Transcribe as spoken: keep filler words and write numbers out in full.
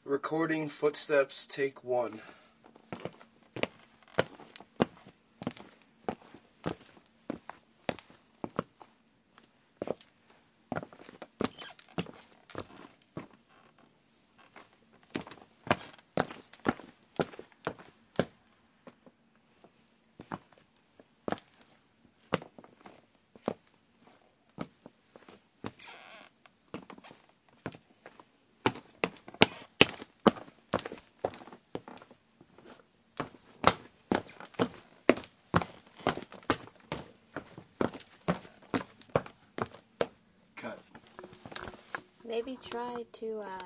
Recording footsteps, take one. Cut. Maybe try to, uh...